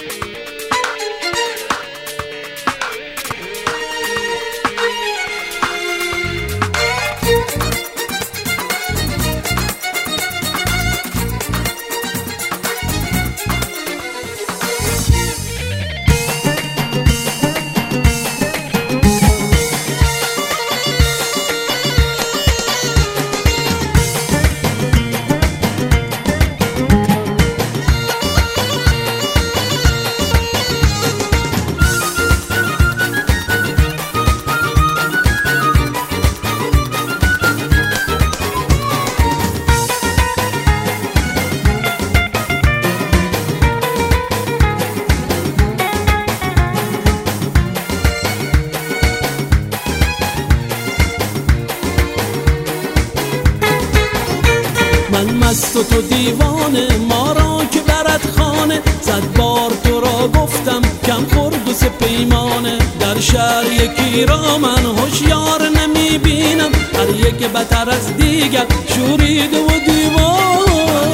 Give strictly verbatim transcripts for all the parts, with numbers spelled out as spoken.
من مست و تو دیوانه، ما را که برد خانه. صد بار تو را گفتم کم خورد و سه پیمانه. در شهر یکی را من هوشیار نمی بینم، هر یک بتر از دیگر شوریده و دیوانه.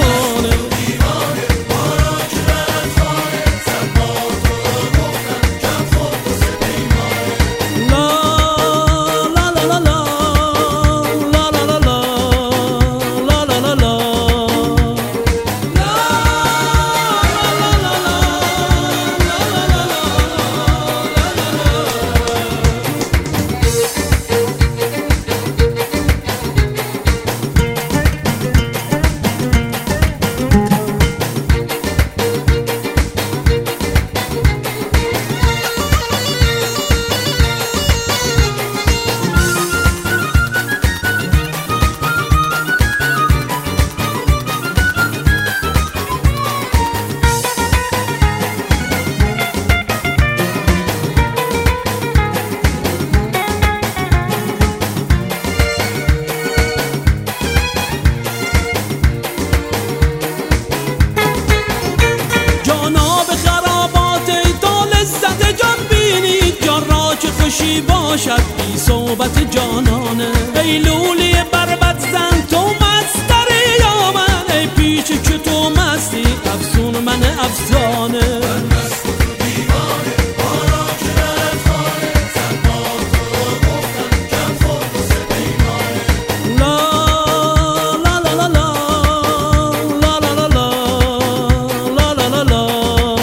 خوشی باشد بی صحبت جانانه. ای لولی بربط زن تو مستری یا من، ای پیچ که تو مستی افسون من افسانه. من مست و تو دیوانه، ما را که برد خانه. صد بار تو را گفتم کم خورد و سه پیمانه. لا لا لا لا لا لا لا لا لا لا لا لا.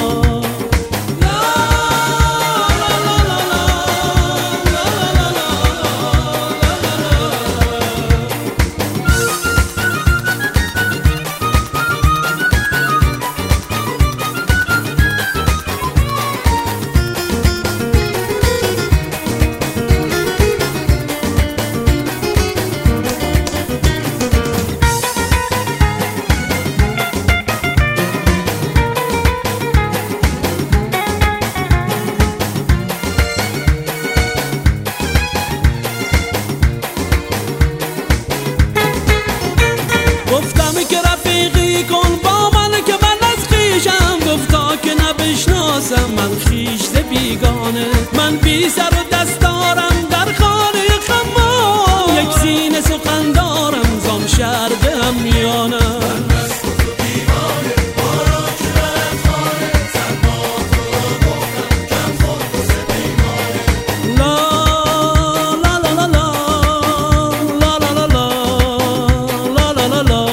من خیش بیگانه، من بی سر و دست دارم در خانه خمار. یک سینه سخن دارم زان شهر به همیانه. من مست و تو دیوانه، ما را که برد خانه. صد بار تو را گفتم کم خورد و سه پیمانه. لا لا لا لا لا لا لا لا لا لا لا.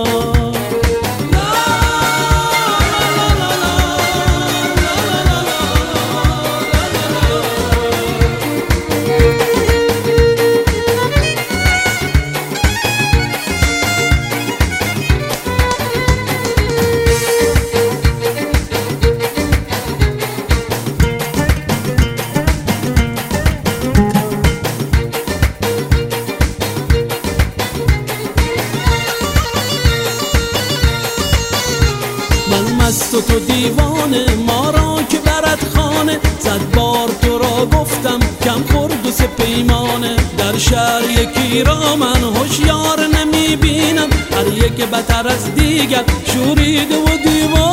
مست و تو دیوانه، ما را که برد خانه. صد بار تو را گفتم کم خورد و سه پیمانه. در شهر یکی را من هوشیار نمی بینم، هر یک بتر از دیگر شوریده و دیوانه.